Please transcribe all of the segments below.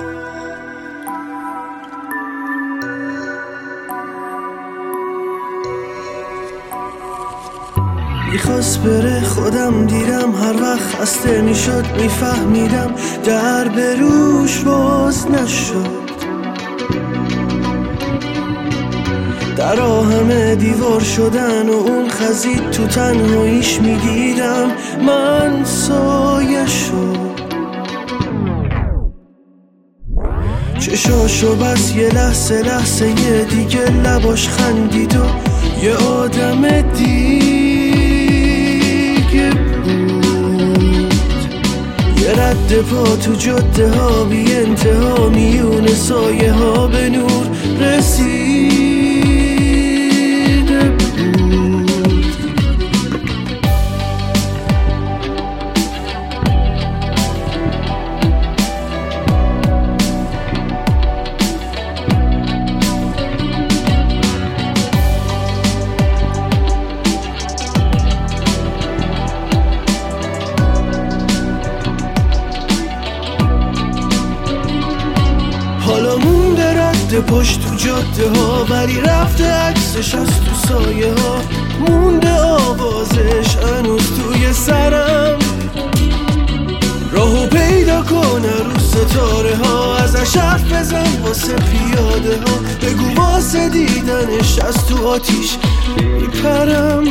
میخواست بره خودم دیدم، هر وقت خسته میشد میفهمیدم در بروش باز نشد. در همه دیوار شدن و اون خزید تو تنهاییش میدیدم من سایه شد. چشاشو بس یه لحظه یه دیگه لباش خندید و یه آدم دیگه بود. یه رد پا تو جاده ها بی انتها، میون سایه ها به نور رسیده بود. حالا مونده رد پشت تو جاده ها، ولی رفته عکسش از تو سایه ها. مونده آوازش هنوز توی سرم، راهو پیدا کنه رو ستاره ها. ازش حرف بزن واسه پیاده ها، بگو واسه دیدنش از تو آتیش میپرم.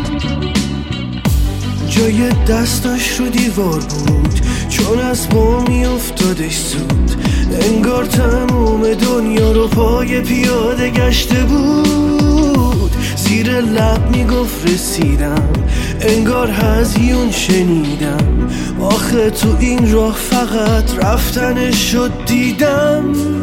جای دستاش رو دیوار بود، چون از پا میافتادش زود. انگار تموم دنیا رو پای پیاده گشته بود. زیر لب میگفت رسیدم، انگار هزیون شنیدم. آخه تو این راه فقط رفتنش شد دیدم.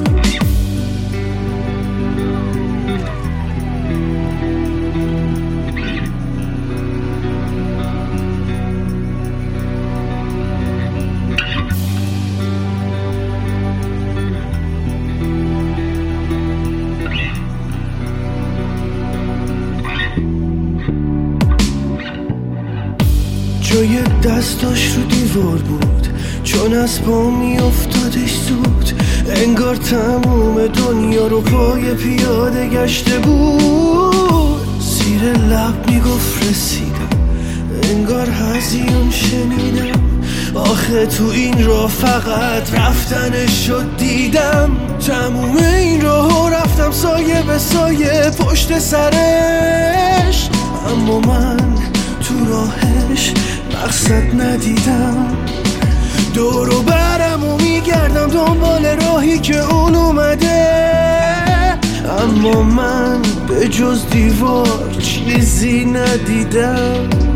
جای دستاش رو دیوار بود، چون از پا می افتادش زود. انگار تموم دنیا رو پای پیاده گشته بود. زیر لب می گفت رسیدم، انگار هزیون شنیدم. آخه تو این راه فقط رفتنش شد دیدم. تموم این راهو رفتم سایه به سایه پشت سرش، اما من تو راهش مقصد ندیدم. دور و برم و میگردم دنبال راهی که اون اومده، اما من به جز دیوار چیزی ندیدم.